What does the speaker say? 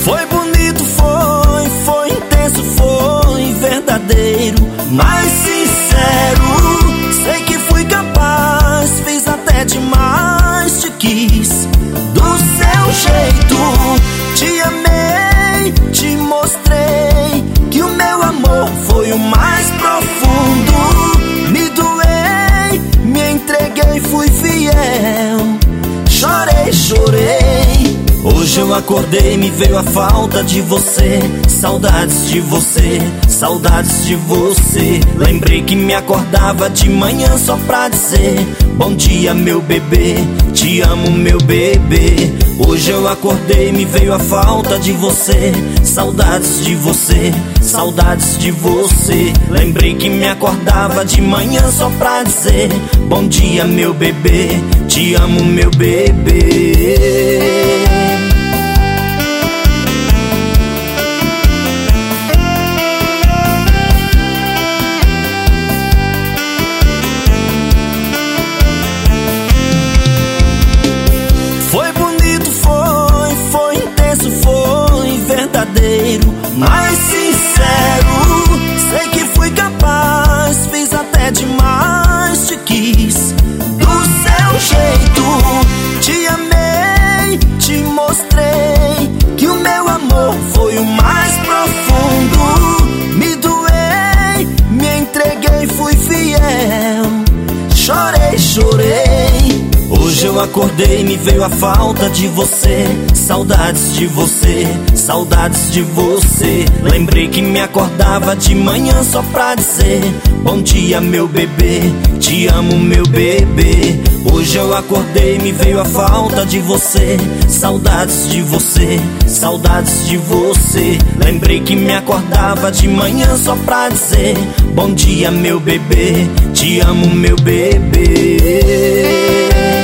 Foi bonito, foi intenso, foi verdadeiro, mas sincero. Sei que fui capaz, fiz até demais, te quis do seu jeito. Te amei, te mostrei que o meu amor foi o mais profundo. Me doei, me entreguei, fui fiel. Chorei, chorei. Hoje eu acordei, me veio a falta de você. Saudades de você, saudades de você. Lembrei que me acordava de manhã só pra dizer: bom dia, meu bebê, te amo, meu bebê. Hoje eu acordei, me veio a falta de você. Saudades de você, saudades de você. Lembrei que me acordava de manhã só pra dizer: bom dia, meu bebê, te amo, meu bebê. Foi bonito, foi intenso, foi verdadeiro, mas sincero. Sei que fui capaz, fiz até demais, te quis do seu jeito. Te amei, te mostrei que o meu amor foi o mais profundo. Me doei, me entreguei, fui fiel. Chorei, chorei. Hoje eu acordei, me veio a falta de você. Saudades de você, saudades de você. Lembrei que me acordava de manhã só pra dizer: bom dia, meu bebê, te amo, meu bebê. Hoje eu acordei, me veio a falta de você. Saudades de você, saudades de você. Lembrei que me acordava de manhã só pra dizer: bom dia, meu bebê, te amo, meu bebê.